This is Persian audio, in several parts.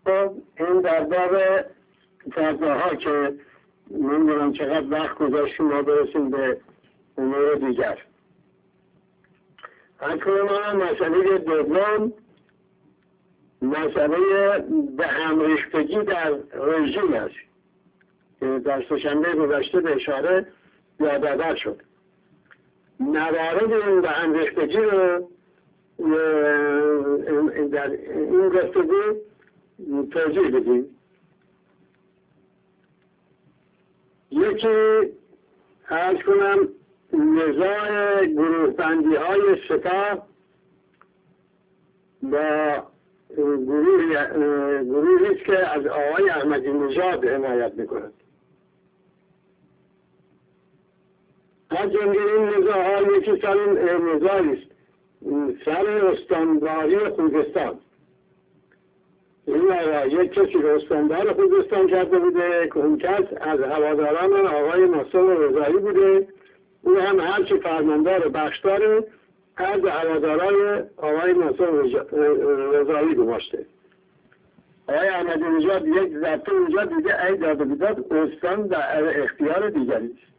خب این در باب فضاها که نمیدونم چقدر وقت گذاشتیم ما برسیم به امور دیگر. اکنون مسئله دوم مسئله به هم ریختگی در رژیم است که در سه‌شنبه گذشته به اشاره یادآور شد. موارد این به هم ریختگی رو در این گفتگو توضیح بدیم. یکی عرض کنم نزاع گروه بندی های سپاه با گروهی است که از آقای احمدی نژاد حمایت میکند. از جمله این نزاع ها یکی سر نزاعی است سر استانداری خوزستان. این آقا یک کسی رو استاندار خوزستان کرده بوده که اون کس از هواداران آقای ناصر رضایی بوده. او هم هرچی فرماندار بخشدار از هواداران آقای ناصر رضایی گماشته. آقای احمدی نژاد یک ضبط اونجا دیگه ای داده بیداد استان در اختیار دیگری است.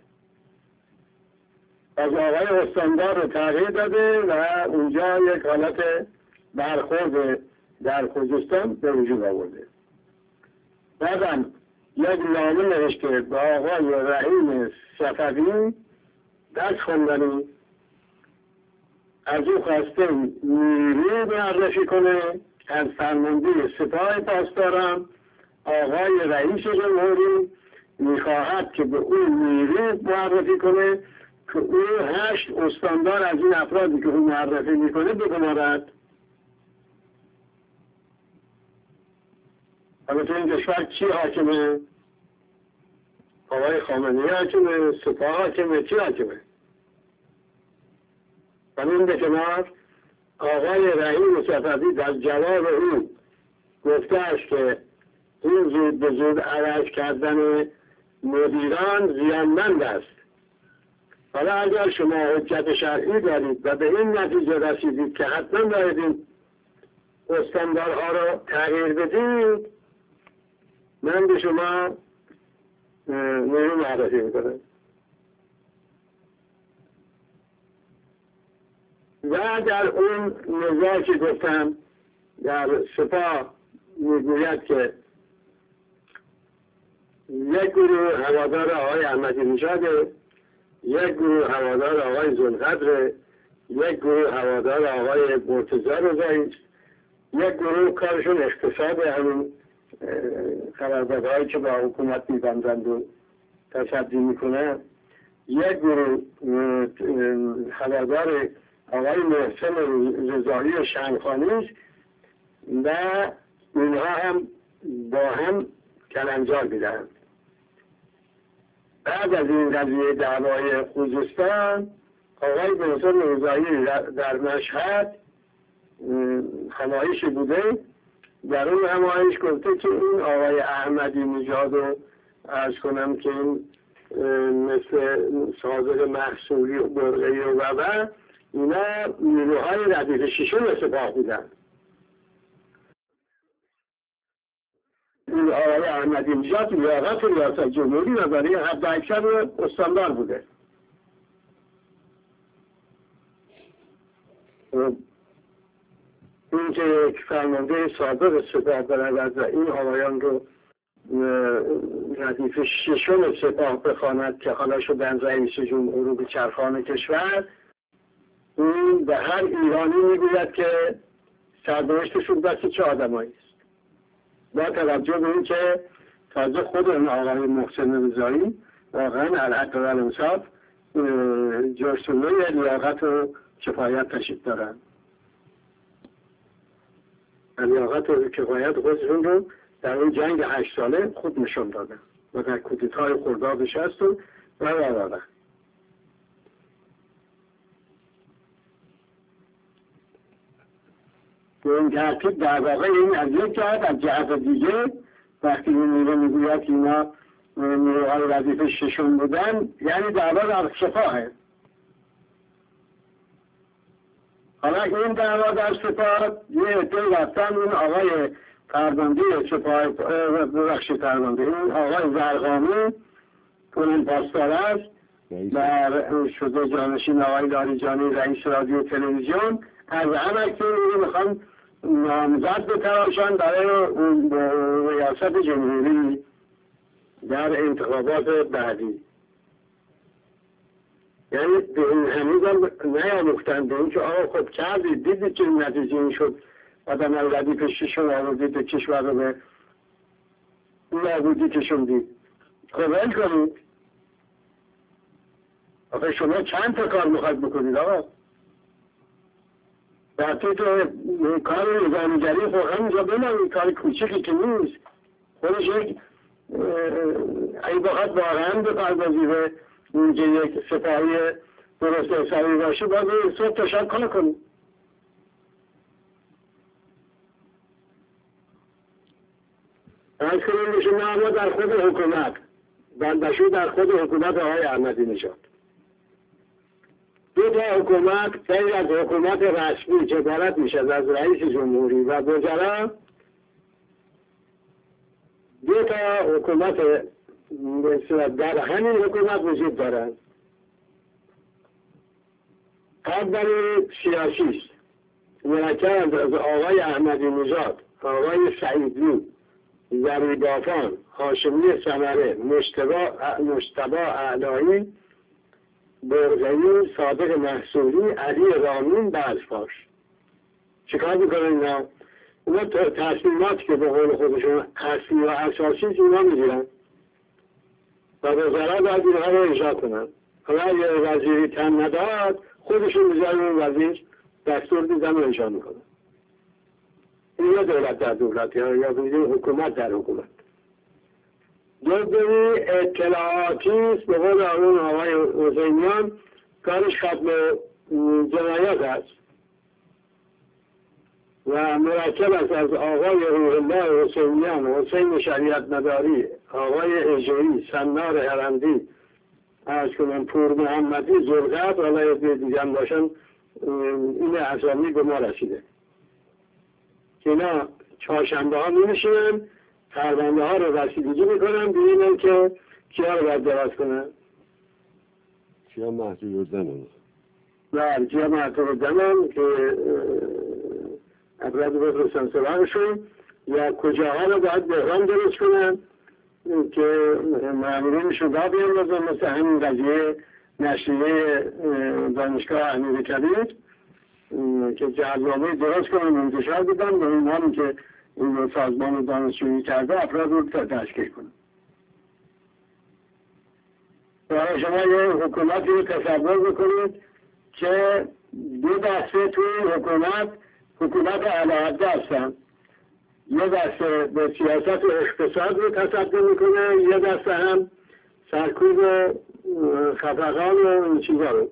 از آقای استاندار رو تغییر داده و اونجا یک حالت برخورد در خوزستان به وجود آورده. بعدم یک نامه نوشته با آقای رحیم صفوی دست خوندنی از او خواسته نیرو معرفی کنه. از فرمانده سپاه پاسداران آقای رئیس جمهوری میخواهد که به او نیرو معرفی کنه که او 8 استاندار از این افرادی که او معرفی میکنه بگمارد. حالا تو این کشور کی حاکمه؟ آقای خامنه‌ای حاکمه؟ سپاه حاکمه؟ کی حاکمه؟ و این به کنار آقای رحیم صفوی در جواب او گفته است که این زود به زود عوض کردن مدیران زیانمند است. حالا اگر شما حجت شرعی دارید و به این نتیجه رسیدید که حتما باید این استاندارها رو تغییر بدید، من به شما نیرو معرفی میکنم. و در اون نزاعی که گفتم در سپاه میگوید که یک گروه هوادار آقای احمدی نژاده، یک گروه هوادار آقای ذوالقدره، یک گروه هوادار آقای مرتضی رضایی، یک گروه کارشون اقتصاد همین قراردادهایی که با حکومت می‌بندند و تصدی میکنن، یک گروه هوادار آقای محسن رضایی شنخانی است و اینها هم با هم کلنجار میدهند. بعد از این قضیه دعوای خوزستان آقای محسن رضایی در مشهد همایشی بوده. در اون همایش گفته که این آقای احمدی نژاد رو عرض کنم که این مثل صادق محصولی و برقی و اینا نیروهای ردیف ششم سپاه بودن. این آقای احمدی نژاد لیاقت ریاست جمهوری و برای حد اکثر استاندار بوده. این که یک فرمانده سابق سپاه برود و این آقایان رو ردیف ششم سپاه بخواند که حالا شدن رئیس جمهور به چرخان کشور، این به هر ایرانی میگوید که سرنوشتشون دست چه آدمایی است. با توجه به این که تازه خود این آقای محسن رضایی واقعا الحق و الانصاف جرسولوی لیاقت و کفایت تشریف دارند. لیاقت و کفایت خودشون رو در اون جنگ 8 ساله خود نشان دادن و در کودتای خرداد 60 و به این ترتیب در واقع این از یک جهت، از جهت دیگه وقتی این نیرو میگوید که اینا نیروهای ردیف ششم بودن، یعنی دعوا در سپاهه. حالا این دعوا در سپاه یه عده رفتن این آقای فرمانده سپاه ببخشید فرمانده این آقای زرقامی کنن پاسدار است و شده جانشین آقای لاریجانی رئیس رادیو تلویزیون از همه که میخوان نامزد بتراشن برای اون ریاست جمهوری در انتخابات بعدی. یعنی به این هنوز هم نیاموختن به این که آقا خب کردید دیدید که نتیجه این شد آدم ردیف شیشون آوردید و کشور رو به نابودی کشوندید. خب ول کنید. آخه شما چند تا کار میخواید بکنید آقا؟ وقتی تو کار نظامیگری خب همینجا بمانید، کار کوچیکی که نیست. خودش یک اگه بخواد واقعا بپردازی به اینکه یک سپاهی درست حسابی باشه باید صبح تا شب کار کنید. از کنیم بشه ما در خود حکومت بندشو در خود حکومت آقای احمدی نژاد دو تا حکومت غیر از حکومت رسمی که عبارت میشه از رئیس جمهوری و وزرا دو تا حکومت در همین حکومت وجود دارند. اولی سیاسی است مرکب از آقای احمدی نژاد، آقای سعیدی، ظریبافان، هاشمی ثمره، مجتبی اعلایی، برزئی، صادق محصولی، علی رامین، بلفاش. چیکار میکنن اینا؟ اونا تصمیماتی که به قول خودشون اصلی و اساسی اینا میگیرن و وزرا باید اینها رو اجرا کنن. حالا اگه وزیری تن نداد خودشون میذارن اون وزیر دستور دیدن و اجرا میکنن. این یا دولت در دولت یا بگیریم حکومت در حکومت. دومی اطلاعاتی است به قول اون آقای حسینیان کارش ختم جنایت است و مرکب است از آقای روح الله حسینیان، حسین شریعت مداری، آقای اجوری، سنار هرندی، از کنم پور محمدی، زرقت، حالا دیگه هم باشن این اسامی به ما رسیده که اینا چهارشنبه ها می‌نشینن پرونده ها رو رسیدگی میکنن ببینن که کیا رو باید دراز کنن. کیا محضور زنن؟ بله کیا محضور زنن که افراد بفرستن سراغشون یا کجاها رو باید بحران درست کنن که مامورینشون را بیاندازن مثل همین قضیه نشریه دانشگاه امیرکبیر که جهازنامه درست کنن انتشار بدن به عنوانی که این سازمان دانشجویی کرده افراد رو تشکیل کنه. برای شما یه حکومتی رو تصور بکنید که دو دسته توی حکومت علاقه هستن. یه دسته به سیاست و اقتصاد رو تصدی میکنه، یه دسته هم سرکوب و خفقان و این چیزا رو.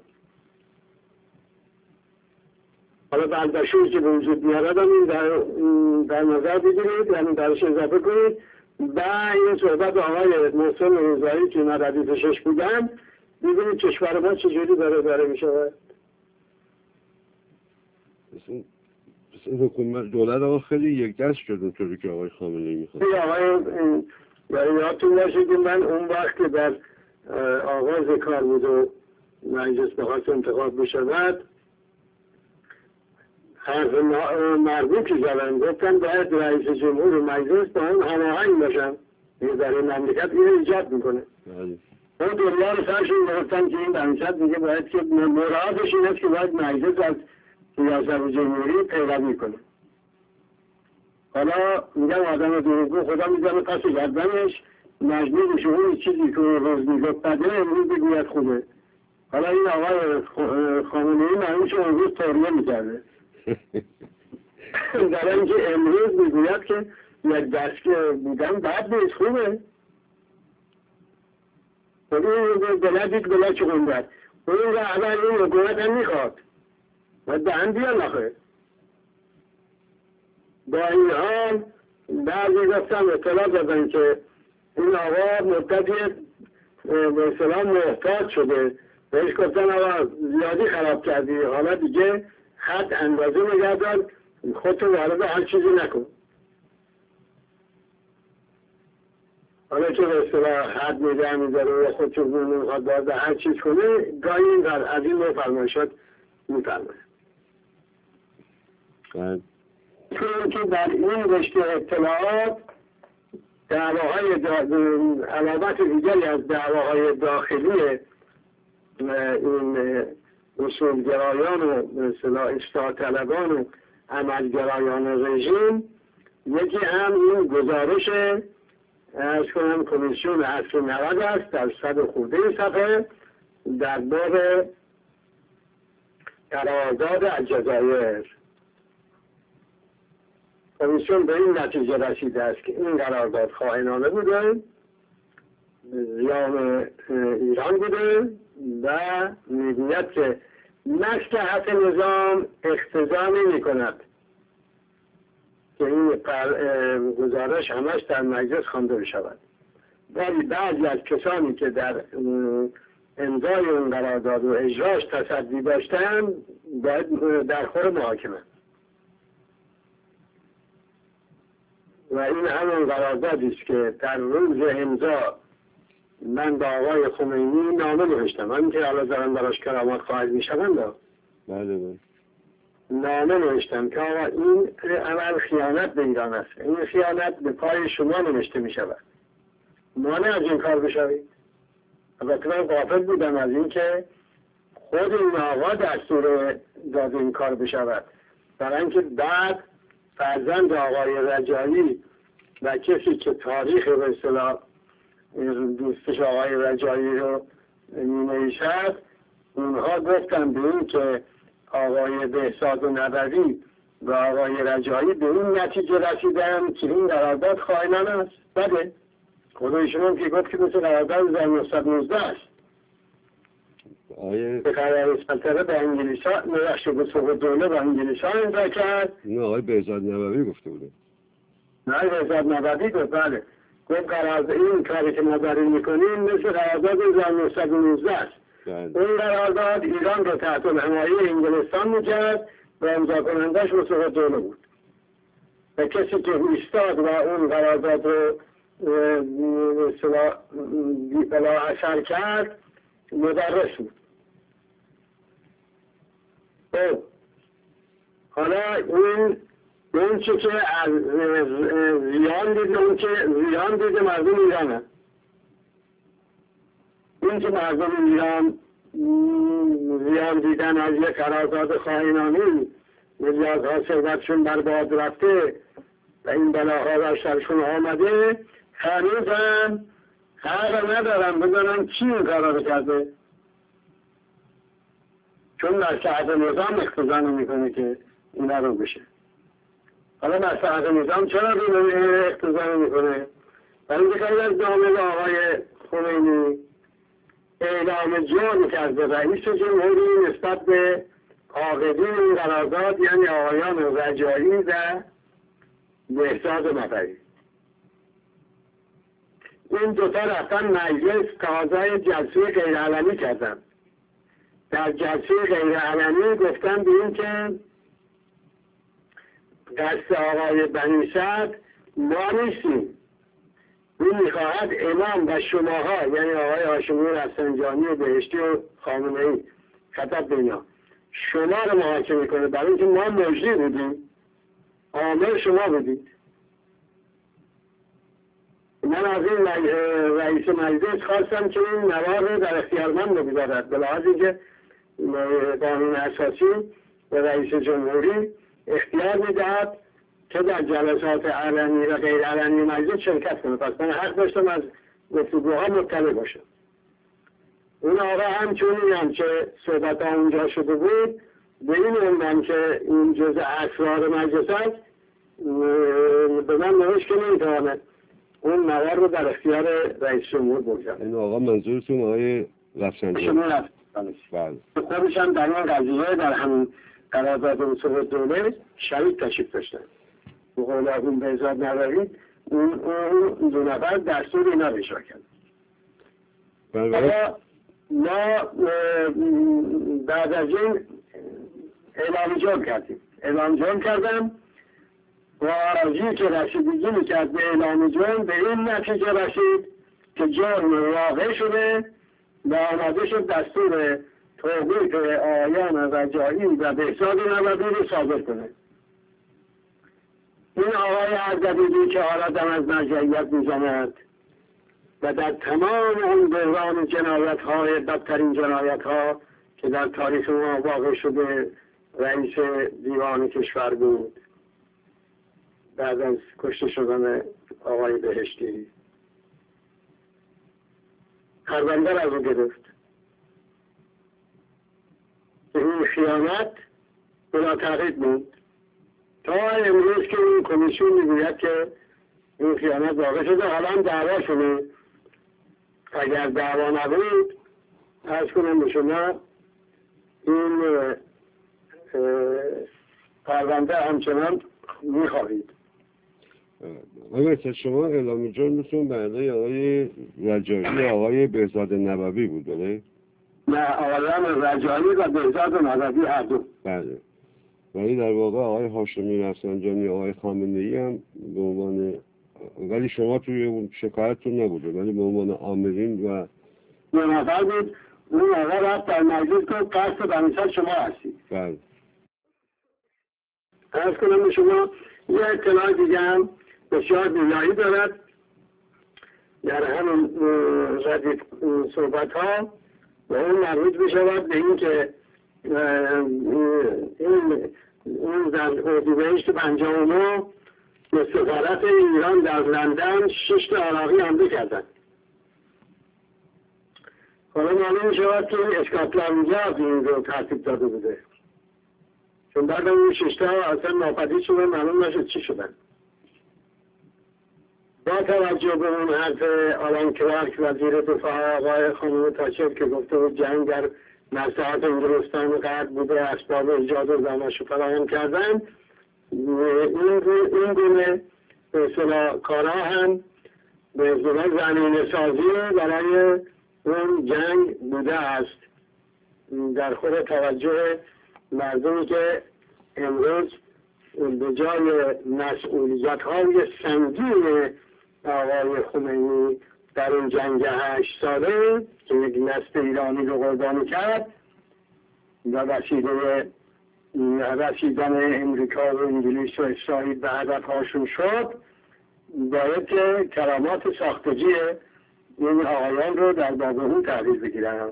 حالا برداشتی که به وجود میارد هم در نظر بگیرید، یعنی درش اضافه کنید و این صحبت آقای محسن رضایی که اینا ردیف 6 بودن ببینید کشور ما چجوری داره میشه. این حکومت دولت آقا خیلی یک دست شد اونطوری که آقای خامنه‌ای میخواد. آقای یادتون باشه که من اون وقت که در آغاز کار بود و مجلس بخواست انتخاب بشود حرف مربوطی زدن گفتن باید رئیس جمهور و مجلس با هم هماهنگ باشن. این در این مملکت این ایجاد میکنه. اون دنیا رو سرشون گفتن که این مملکت دیگه باید که مرادش این است که باید مجلس از ریاست جمهوری پیروی کنه. حالا میگم آدم دروغگو خدا میذاره پس گردنش مجبور میشه اون چیزی که روز میگفت بده امروز بگوید خوبه. حالا این آقای خامنه‌ای معلومش اون روز توریه میکرده. در اینکه امروز میگوید که یک دست که بودن بعد نیست خوبه. این بلد بلد چه گندد اون رو اول این حکومت هم میخواد و دهن بیان آخه. با این حال بعضی گفتم اطلاع دادن که این آقا مدتی به اصطلاح محتاط شده بهش گفتن آقا زیادی خراب کردی حالا دیگه حد اندازه نگه دار خودتو وارد هر چیزی نکن. حالا که به اصطلاح حد نگه می‌داره یا خودشو می‌خواد باز هر چیز کنه، گاهی از این نوع فرمایشات می‌فرماید. چون که در این رشته اطلاعات دعواهای علامت دیگری از دعواهای داخلی این اصولگرایان و مثلا اصلاح طلبان و عملگرایان رژیم، یکی هم این گزارش از کنم کمیسیون اصل 90 است در 100 خورده صفحه در باب قرارداد الجزایر. کمیسیون به این نتیجه رسیده است که این قرارداد خائنانه بوده، زیان ایران بوده و میگوید که مصلحت نظام اقتضا نمی کند که این گزارش همش در مجلس خوانده بشود. ولی بعضی از کسانی که در امضای اون قرارداد و اجراش تصدی داشتن باید در خور محاکمه. و این همون قراردادی است که در روز امضا من با آقای خمینی نامه نوشتم، همین که حالا دارم براش کرامات خواهد میشوند. بله. نامه نوشتم که آقا این عمل خیانت به ایران است، این خیانت به پای شما نوشته می شود، مانع از این کار بشوید. البته من غافل بودم از این که خود این آقا دستور داد این کار بشود، برای اینکه بعد فرزند آقای رجایی و کسی که تاریخ به اصطلاح دوستش آقای رجایی رو می‌نویسد، اونها گفتن به این که آقای بهزاد نبوی و آقای رجایی به این نتیجه رسیدن که این قرارداد خائنانه است. بله، خودشون هم که گفت که مثل قرارداد 1919 است. به قرار سلطنه به انگلیس ها نوشته به صبح دوله به انگلیس ها امضا کرد. نه آقای بهزاد نبوی گفته بوده. نه بهزاد نبوی گفت بله، گفت قرارداد این کاری که نظری میکنیم مثل قرارداد 1919 است. این قرارداد ایران رو تحت حمایه انگلستان میکرد و امضا کنندش به صبح دوله بود و کسی که ایستاد و اون قرارداد رو بلا اثر کرد مدرس بود. حالا اون چه که زیان دیده، اون که زیان دیده مردم ایرانه، این که مردم ایران زیان دیدن از یک قرارداد خائنانه، میلیاردها ثروتشون برباد رفته و این بلاها بر سرشون آمده، هنوزم حق ندارم بدانم کی این کارا کرده، چون مصلحت نظام اقتضا نمیکنه که اینا رو بشه. حالا مصلحت نظام چرا اقتضا نمیکنه؟ برای اینکه خیلی از نامه آقای خمینی اعلام جرم کرده رئیس جمهوری نسبت به عاقدین این قرارداد، یعنی آقایان رجایی و بهزاد نبوی. این دوتا رفتن مجلس تقاضای جلسه غیرعلنی کردن. در جلسه غیرعلنی گفتن به این که دست آقای بنی صدر ما نیستیم، این میخواهد امام و شماها، یعنی آقای هاشمی رفسنجانی و بهشتی و خامنه‌ای، خطاب به اینا، شما رو محاکمه کنه، برای اینکه ما مجری بودیم، عامل شما بودید. من از این رئیس مجلس خواستم که این نوار رو در اختیار من بگذارد، به لحاظ اینکه قانون اساسی به رئیس جمهوری اختیار میدهد که در جلسات علنی و غیر علنی مجلس شرکت کنه. پس من حق داشتم از گفتگوها مطلع باشم. اون آقا همچنین هم که صحبت ها اونجا شده بود به این عنوان که این جزء اسرار مجلس است، به من نوشت که نمیتواند اون موارد رو در اختیار رئیس جمهور بگذارد. این آقا منظورتون آقای رفسنجانی؟ بله. خودش هم در این قضیه در همین قرارداد اصول دوله شریک تشریف داشتن. به قول اون بهزاد نبوی اون دو نفر دستور اینا رو اجرا کردن. حالا ما بعد از این اعلام جرم کردیم. اعلام جرم کردم و آراجی که رسیدگی میکرد به اعلام جرم به این نتیجه رسید که جرم واقع شده و آماده شد دستور توقیف آقایان رجایی و بهزاد نبوی رو صادر کنه. این آقای اردبیلی که آرادم از مرجعیت میزند و در تمام اون دوران جنایت های بدترین جنایت ها که در تاریخ ما واقع شده رئیس دیوان کشور بود بعد از کشته شدن آقای بهشتی، خربندر از او گرفت. این خیانت بلا تغییر بود تا امروز که این کمیسیون میگوید که این خیانت واقع شده. حالا دعوا شده. اگر دعوا نبود عرض کنم به شما این پرونده همچنان میخواهید. آقای شما اعلام جرمتون برای آقای رجایی آقای بهزاد نبوی بود بله؟ نه، آقایان رجایی و بهزاد نبوی هر دو. بله. ولی در واقع آقای هاشمی رفسنجانی آقای خامنه‌ای هم به عنوان، ولی شما توی اون شکایتتون نبوده ولی به عنوان آمرین و دو نفر بود. اون آقا رفت در مجلس که قصد بنیصد شما هستی. بله. عرض کنم به شما یه اطلاع دیگه هم بسیار بیایی دارد در همین ردیف صحبت ها و اون مربوط بشود به این که این در اردیبهشت 59 به سفارت ایران در لندن 6 عراقی حمله کردند. حالا معلوم شود که اسکاتلند یارد این رو ترتیب داده بوده، چون بعد اون 6 اصلا ناپدید شدن، معلوم نشد چی شدن. با توجه به اون حرف آلان کلارک وزیر دفاع آقای خانم تاچر که گفته بود جنگ در مساحت انگلستان غرب بوده، اسباب ایجاد و زمانش فراهم کردن، این گونه به اصطلاح کارها هم به اصطلاح زمینه سازی برای اون جنگ بوده است. در خود توجه مردمی که امروز به جای مسئولیت های سنگین آقای خمینی در این جنگ 8 ساله که یک نسل ایرانی رو قربانی کرد و رسیدن امریکا و انگلیس و اسرائیل به هدفهاشون شد، باید که کرامات ساختگی این آقایان رو در باب اون تحویل بگیرند.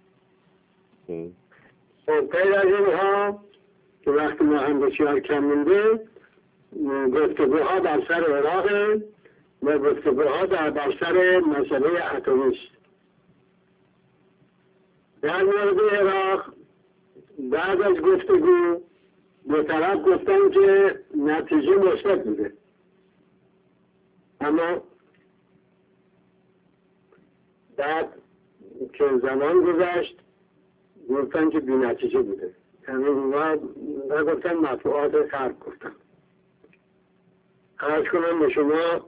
غیر از اینها که وقتی ما هم بسیار کم مونده، گفتگوها بر سر عراق و گفتگوها بر سر مسئله اتمی است. در مورد عراق بعد از گفتگو دو طرف گفتن که نتیجه مثبت بوده، اما بعد که زمان گذشت گفتن که بی نتیجه بوده. یعنی اونا نگفتن، مطبوعات خرب گفتن. عرض کنم به شما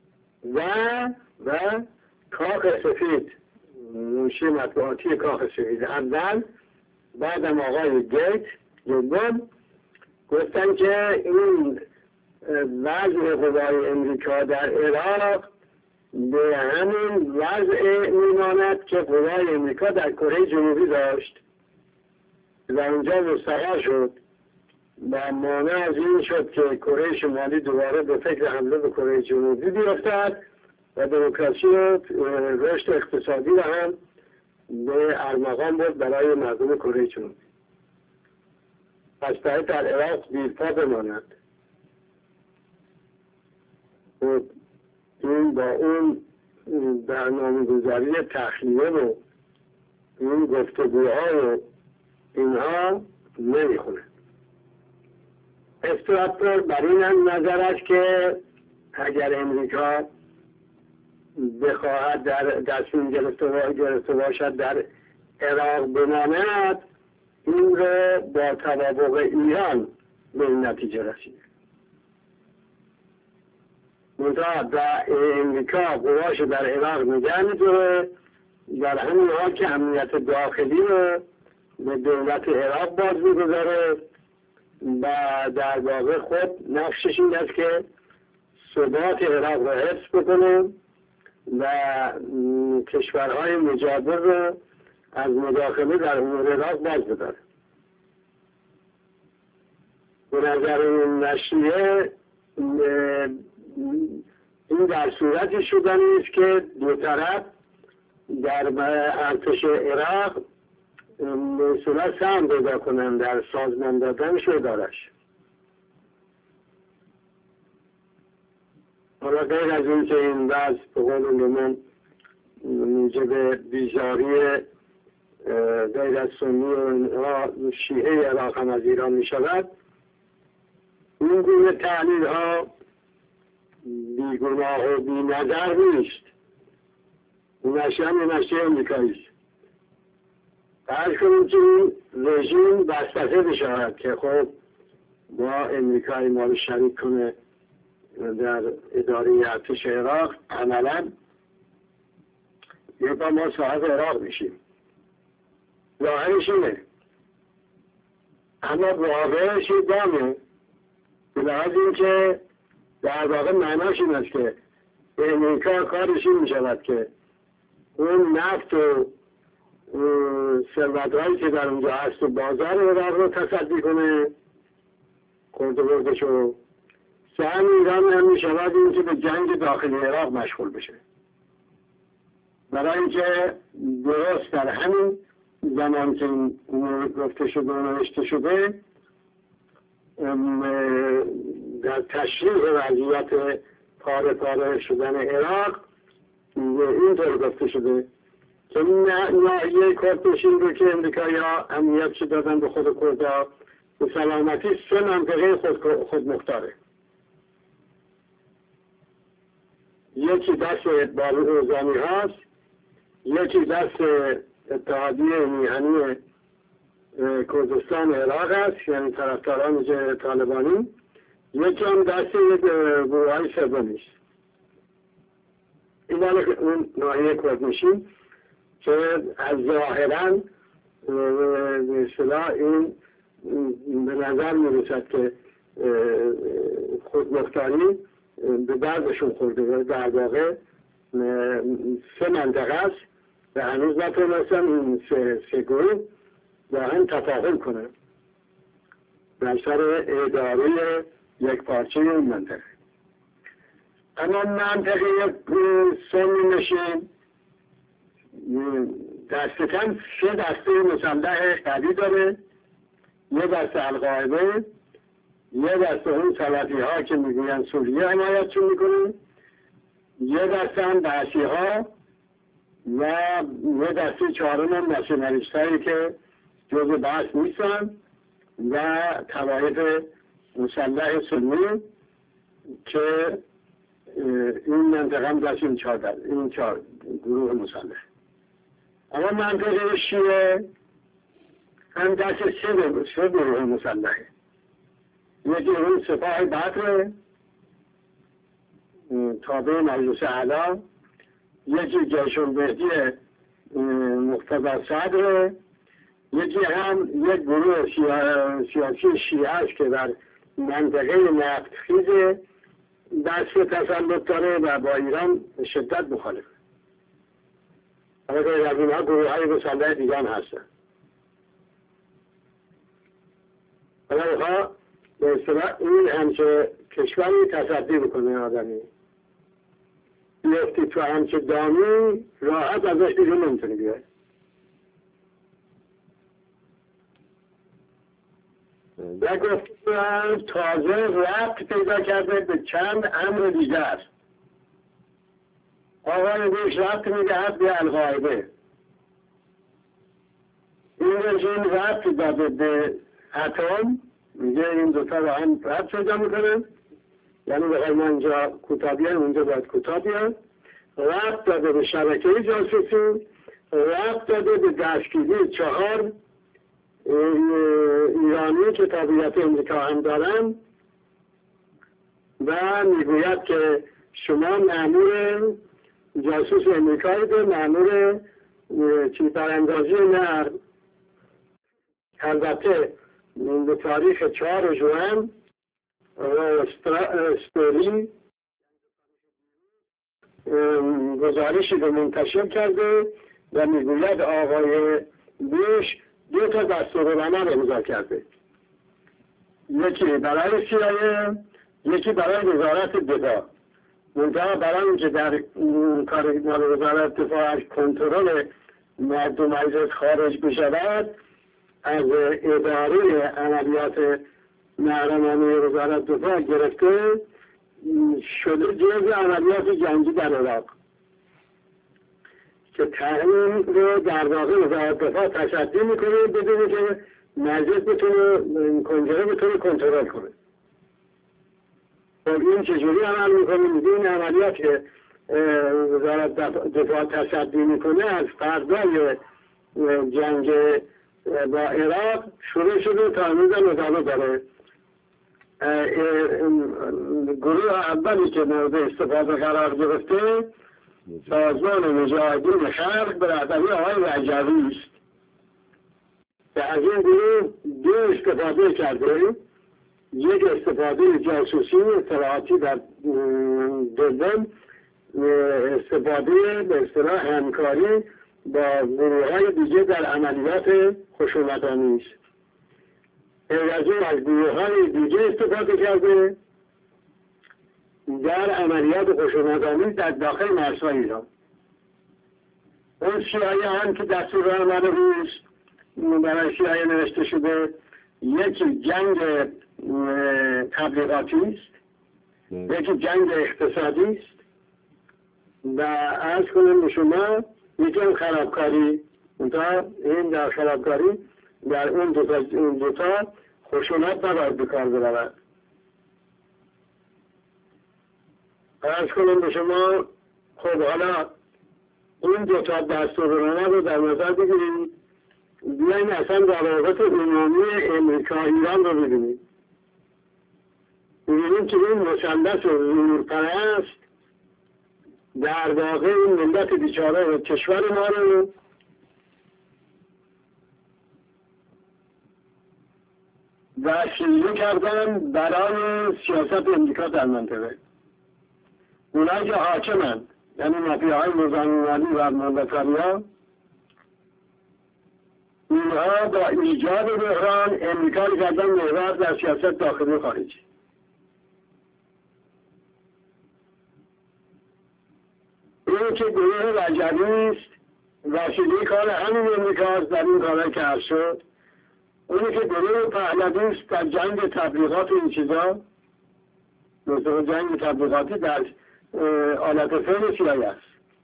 و کاخ سفید، منشی مطبوعاتی کاخ سفید اول، بعدم آقای گیت دوم، گفتن که این وضع قوای امریکا در عراق به همین وضع میماند که قوای امریکا در کره جنوبی داشت و اونجا مستقر شد و مانع از این شد که کره شمالی دوباره به فکر حمله به کره جنوبی بیفتد و دموکراسی و رشد اقتصادی را هم به ارمغان برد برای مردم کره جنوبی. پس باید در عراق دیرپا بماند. این با اون برنامه‌گذاری تخلیه و این گفتگوها و اینها نمیخونه. استراتور بر این هم نظرش که اگر امریکا بخواهد در تصمیم گرفته باشد در عراق بماند، این رو با توافق ایران به این نتیجه رسید. منتها امریکا قواش در عراق نگه می‌داره، در همین حال که امنیت داخلی رو به دولت عراق باز می‌گذاره و در واقع خود نقشش این است که ثبات عراق را حفظ بکنه و کشورهای مجاور رو از مداخله در امور عراق باز بداره. به نظر این نشریه این در صورتی شدنی است که دو طرف در ارتش عراق مسئولیت سهم پیدا کنند در سازمان دادنش و ادارش. حالا غیر از این که این وضع به قول من موجب بیزاری غیر از سنی و شیعه عراق هم از ایران می شود، این گونه تحلیل ها بیگناه و بی نظر نیست. این نشریه هم نشریه امریکایی است. فرض کنیم که این رژیم وسوسه بشود که خب با امریکایی ما رو شریک کنه در اداره ارتش عراق، عملا یک بار ما صاحب عراق میشیم. ظاهرش اینه، اما واقعش یک دامه به لحاظ این که در واقع معناش این است که امریکا کارش این میشود که اون نفت و ثروت‌هایی که در اونجا هست و بازار عراق رو تصدی کنه، خورده بردشو. سهم ایران هم میشود این که به جنگ داخلی عراق مشغول بشه، برای اینکه درست در همین زمان که این امور گفته شده و نوشته شده در تشریح وضعیت پاره پاره شدن عراق اینطور گفته شده که ناحیه کردنشین رو که امریکایی ها امنیتش دادن به خود کردها به سلامتی 3 منطقه خود مختاره. یکی دست بارون اوزانی هاست، یکی دست اتحادیه میهنی کردستان عراق است، یعنی طرفداران طالبانی، یکی هم دست گروه های سومی است. این مال اون ناحیه کردنشین که از ظاهرا به اصطلاح این به نظر میرسد که خودمختاری به دردشون خورده. در واقع 3 منطقه است و هنوز نتونستن این 3 گروه با هم تفاهم کنن در سر اداره یک پارچه اون منطقه. اما منطقه سنی نشین دست کم 3 دسته مسلح قوی داره، یه دسته القاعده، یه دسته اون سلفی ها که میگوین سوریه حمایتشون میکنه، یه دسته هم بحثی ها و یه دسته 4 هم ناسیونالیست هایی که جزء بحث نیستن و طوایف مسلح سنی که این منطقه هم دست این 4 گروه مسلح. اما منطقه شیعه هم دست 3 گروه مسلحه. یکی اون سپاه بدر تابع مجلس اعلی، یکی جیش المهدی مقتدی صدر، یکی هم یک گروه سیاسی شیعه است که در منطقه نفتخیز دست تسلط داره و با ایران به شدت مخالفه. اما غیر از اینها گروه های مسلح دیگه هم هستن. حالا اینها به اصطلاح این همچه کشوری تصدی بکنه آدمی بیفتی تو همچه دامی راحت ازش بیرون نمیتونی بیای. و گفتم تازه ربط پیدا کرده به چند امر دیگر. آقای بهش ربط میدهد به القاعده. این رژیم ربط داده به اتم، میگه این دوتا رو هم ربط پیدا میکنن، یعنی بخوای ما اینجا کوتاه بیان اونجا باید کوتاه بیان. ربط داده به شبکه جاسوسی، ربط داده به دستگیری 4 ایرانی که تابعیت امریکا هم دارن و میگوید که شما مأمور جاسوس امریکایی به مأمور براندازی نر. البته به تاریخ 4 ژوئن استوری گزارشی رو منتشر کرده و میگوید آقای بوش 2 دستورالعمل امضا کرده، یکی برای CIA، یکی برای وزارت دفاع. منتها برای اینکه در کار وزارت دفاع کنترل مردم از خارج بشود، از اداره عملیات محرمانه وزارت دفاع گرفته شده جزء عملیات جنگی در عراق که تعیین رو در واقع وزارت دفاع تصدی میکنه بدون که مجلس بتونه کنگره بتونه کنترل کنه. این چجوری عمل میکنه؟ میگه این عملیات که وزارت دفاع تصدی میکنه از فردای جنگ با عراق شروع شده تا امروز هم ادامه داره. گروه اولی که مورد استفاده قرار گرفته سازمان مجاهدین خلق به رهبری آقای رجوی است که از این گروه 2 استفاده کرده، یک استفاده جاسوسی اطلاعاتی در دوم استفاده به اصطلاح همکاری با گروه‌های دیگه در عملیات خشونت‌آمیز. از گروه‌های دیگه استفاده کرده در عملیات خشونت‌آمیز در داخل مرزهای ایران. اون CIA هم که دستورالعمل روز برای CIA نوشته شده، یکی جنگ تبلیغاتی است، یکی جنگ اقتصادی است و عرض کنم به شما یکی هم خرابکاری. این در خرابکاری در اون دوتا خشونت نباید بکار برود. عرض کنم به شما خب حالا این 2 دستورالعمل رو در نظر بگیرید، بیاییم اصلا روابط عمومی امریکا ایران رو ببینید. ببینید که این مثلث زورپرست در واقع این ملت بیچاره و کشور ما رو وسیله کردن برای سیاست امریکا در منطقه. اونایی که حاکمند، یعنی مافیاهای نظامی و ملت‌ها، اینها با ایجاد بحران امریکا رو کردن محور در سیاست داخلی و خارجی. این که گروه رجوی است وسیله کار همین امریکاست در این کارهایی که عرض شد. اونی که گروه پهلوی است در جنگ تبلیغات و این چیزا، مثل جنگ تبلیغاتی در آلت فعل CIA است.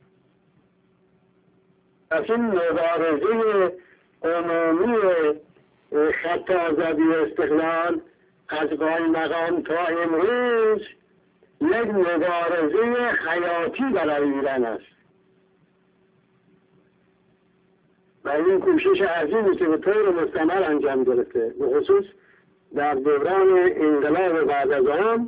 پس این مبارزه عمومی خط آزادی و استقلال از قائم مقام تا امروز یک مبارزه حیاتی برای ایران است و این کوشش عظیمی که به طور مستمر انجام گرفته، به خصوص در دوران انقلاب بعد از آن،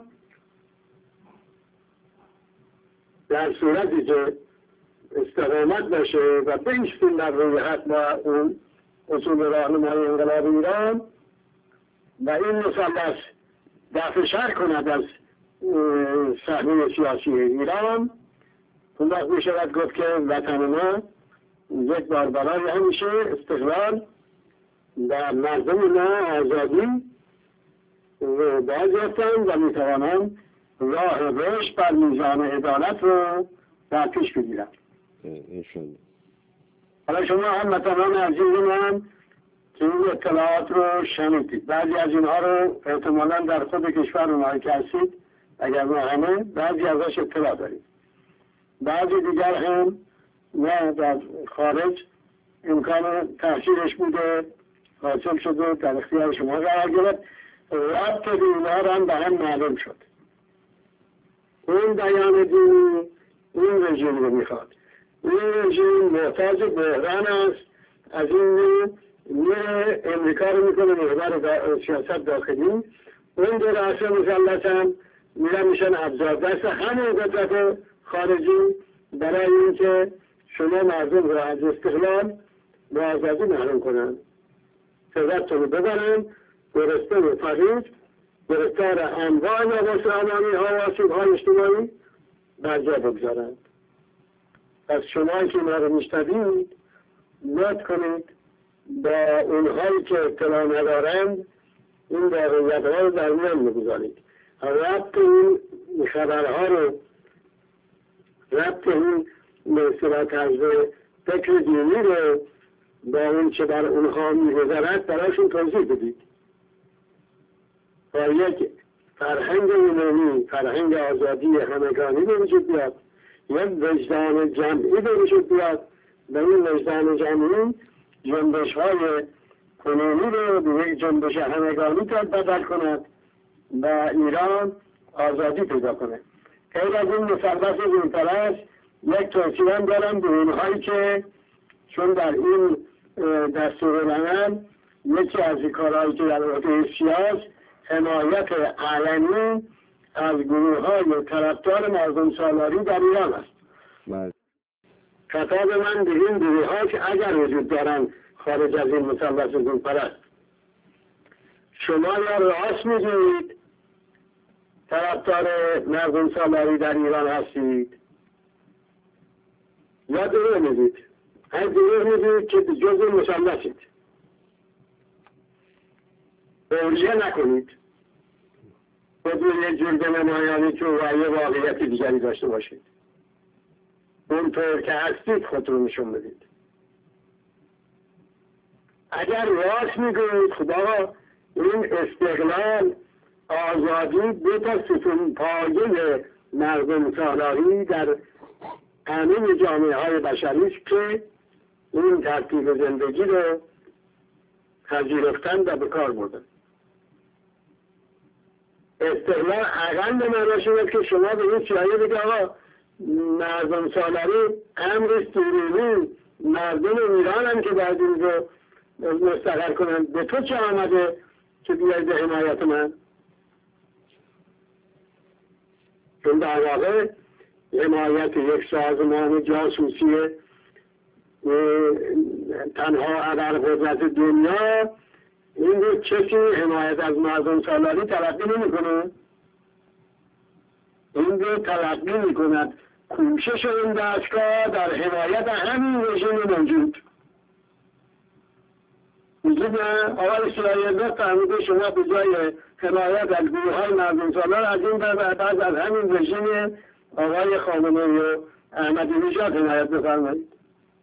در صورتی که استقامت باشه و بایستیم در روی حق با اون اصول راهنمای انقلاب ایران و این مثلث دفع شر کند از صحنه سیاسی ایران، اون وقت می شود گفت که وطن ما یک بار برای همیشه استقلال و مردم ما آزادی رو بازیافتند و می توانند راه رشد بر میزان عدالت رو در پیش بگیرند. انشالله. حالا شما هم مثلا عزیز من که این اطلاعات رو شنیدید، بعضی از اینها رو احتمالا در خود کشور اونهایی که هستید اگر نه همه بعضی ازش اطلاع دارید، بعضی دیگر هم نه در خارج امکان تحصیلش بوده حاصل شده در اختیار شما قرار گرفت، ربط اینها رو هم به هم معلوم شد. اون بیان دینی این رژیم رو میخواد. این رژیم محتاج بحران است، از این میره امریکا رو میکنه محور سیاست داخلی، اون دو رأس مثلث هم میشن ابزار دست همون قدرت خارجی برای اینکه شما مردم رو از استقلال و آزادی محروم کنن، ثروتتون رو ببرن گرسنه و فقیر، گرفتار انواع نابسامانی ها و آسیب های اجتماعی بر جا بگذارند. پس شما که ما رو میشنوید نوت کنید با اونهایی که اطلاع ندارند این واقعیت ها رو در میان بگذارید. ربط این خبرها رو، ربط این مثلا طرز فکر دینی رو با اون چه بر اونها میگذرد براشون توضیح بدید. با یک فرهنگ عمومی، فرهنگ آزادی همگانی به وجود بیاد، یک وجدان جمعی به وجود بیاد و این وجدان جمعی جنبش های کنونی رو به یک جنبش همگانی تبدیل کند و ایران آزادی پیدا کنه. غیر از این مثلث دین‌پرست یک توصیه دارم به اونهایی که چون در این دستورالعمل یکی از کارهایی که در رابطه سیاس حمایت علنی از گروه‌های طرفدار مردم سالاری در ایران است. خطاب من به این گروه‌ها که اگر وجود دارن خارج از این مثلث دین‌پرست، شما یا راست میگید طرفدار مردم سالاری در ایران هستید یا دروغ میگید. اگه دروغ میگید که جزء مثلثید، اولیه نکنید، بدون یک جور نمایانی که یه واقعیت دیگری داشته باشید. اونطور که هستید خود رو نشون بدید. اگر راست میگویید خدا این استقلال آزادی دو تا ستون پایه مردم سالاری در همه جامعه های بشری است که این ترتیب زندگی رو پذیرفتن و به کار بردن. استقلال اقل به معناش اینه که شما به این سیاهی بگید آقا مردم سالاری امر درونی مردم ایران هم که باید این رو مستقر کنن. به تو چه آمده که بیاید به حمایت من؟ چون در واقع حمایت یک سازمان جاسوسی تنها ابرقدرت دنیا این رو کسی حمایت از مردم سالاری تلقی نمی کنه. این رو تلقی می کند کوشش این دستگاه در حمایت همین رژیم موجود. میگید نه آقای اسرائیل فهمیده شما به جای حمایت از گروه های مردم سالار از این بعد از همین رژیم آقای خامنه‌ای و احمدی نژاد حمایت بفرمایید.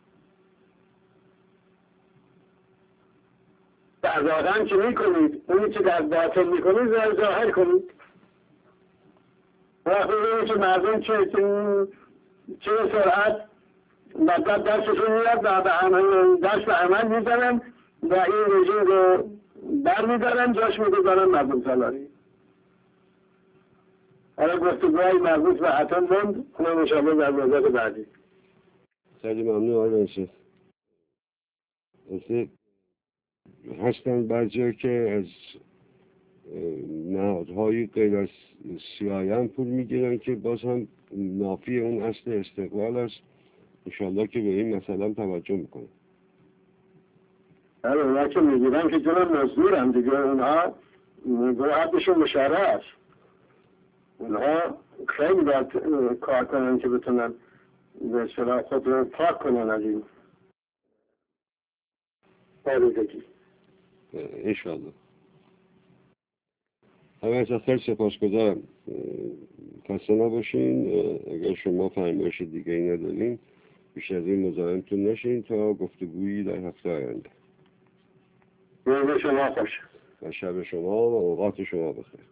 در ظاهر که میکنید اونی که در باطن میکنید ظاهر کنید. وقتی ببینید که مردم چه سرعت مطلب دستشون میاد و دست به عمل میزنن و این رژیم رو بر میدارن جاش میگذارن مردم سالاری. حالا گفتگوهای مربوط به اتم بند اونم انشاءالله در نوبت بعدی. خیلی ممنون آقای منصف. هستن بعضی که از نهادهای غیر از CIA پول میگیرن که باز هم نافی اون اصل استقلال است. انشاءالله که به این مثلا توجه میکنن. بله اونا که میگیرن که جناب مزدورن دیگه، اونها حدشون مشرع است. اونها خیلی باید کار کنن که بتونن به اصطلاح خود رو پاک کنن از این آلودگی. انشاءالله. همه خیلی سپاسگزارم. خسته نباشین. اگر شما فرمایش دیگه ای ندارین بیش از این مزاحمتون نشین تا گفتگویی در هفته آینده. روز شما خوش و شب شما و اوقات شما بخیر.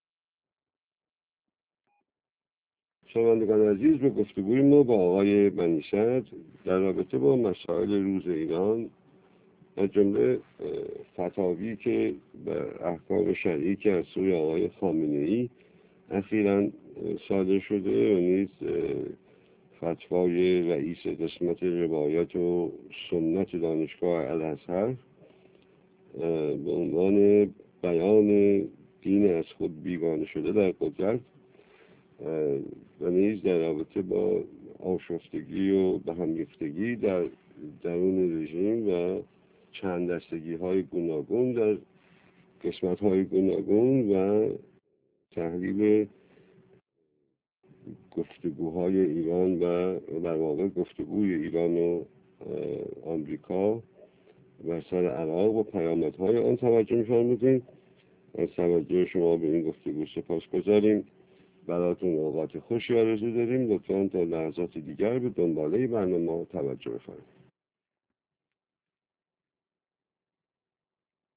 شنوندگان عزیز، به گفتگوی ما با آقای بنی صدر در رابطه با مسائل روز ایران از جمله فتاوی که به احکام شرعی که از سوی آقای خامنه‌ای اخیراً صادر شده و نیز فتوای رئیس قسمت روایات و سنت دانشگاه الازهر به عنوان بیان دین از خود بیگانه شده در قدرت و نیز در رابطه با آشفتگی و به هم ریختگی در درون رژیم و چند دستگی های گوناگون در قسمت‌های گوناگون و تحلیل گفتگوهای ایران و در واقع گفتگوی ایران و آمریکا و سر عراق و پیامدهای آن توجه می‌فرمودیم. از توجه شما به این گفتگو سپاسگزاریم. براتون اوقات خوشی آرزو داریم. لطفاً تا لحظات دیگر به دنباله برنامه توجه بفرمایید.